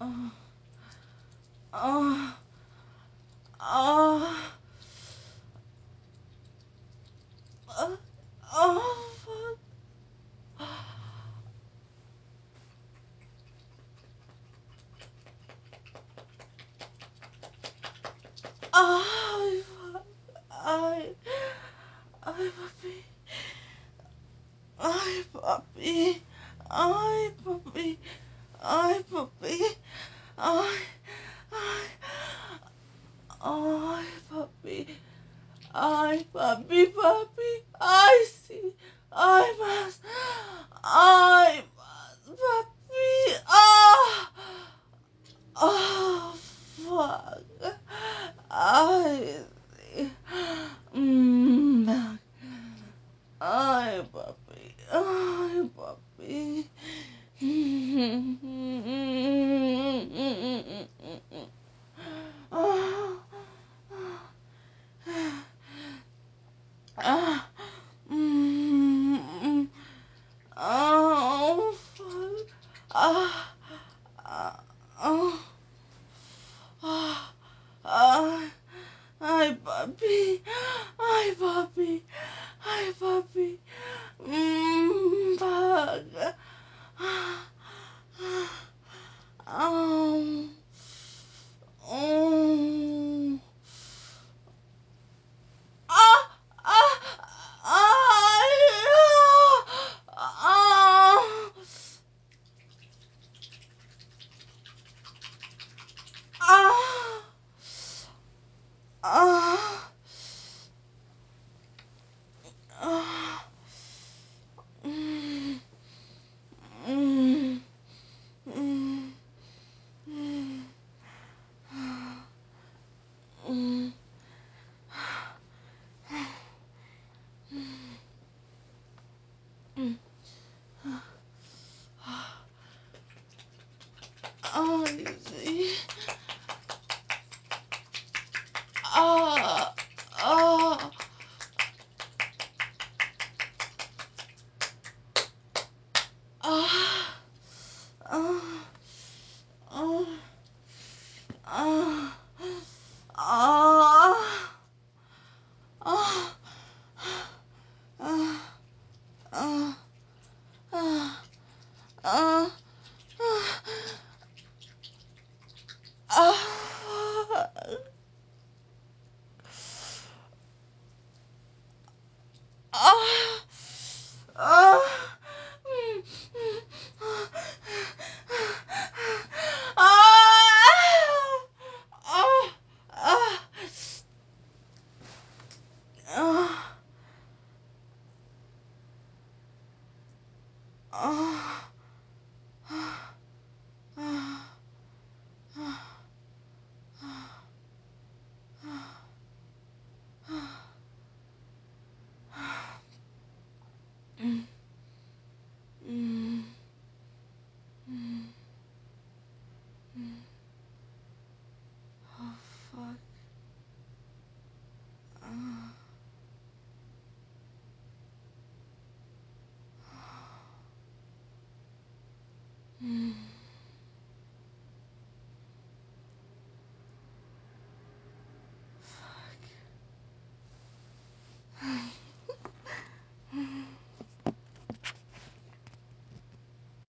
Oh, oh, oh, oh, oh, fuck. Ay, fuck. Ay, ay, papi. Ay, papi. Ay, papi. Ay, papi. Ay, ay, ay, papi. Ay, papi, papi. Ay, sí. Ay, más. Ay, más, papi. Ah. Oh, fuck. Ay, sí. Mm. Ay, papi. Ay, papi. Ah, mm, oh, fuck. Ah, ah, oh, ah, ah. Ay, papi. Ay, papi. Ay, papi. Fuck. Um, um, ah, ah, ah, ah, ah, ah, mm, mm, mm, mm, oh, sí. Ah, ah, ah, ah, ah, ah, ah, ah, ah, ah, ah, ah, ah, ah, ah, mm, mm, ah, ah, ah, ah, ah.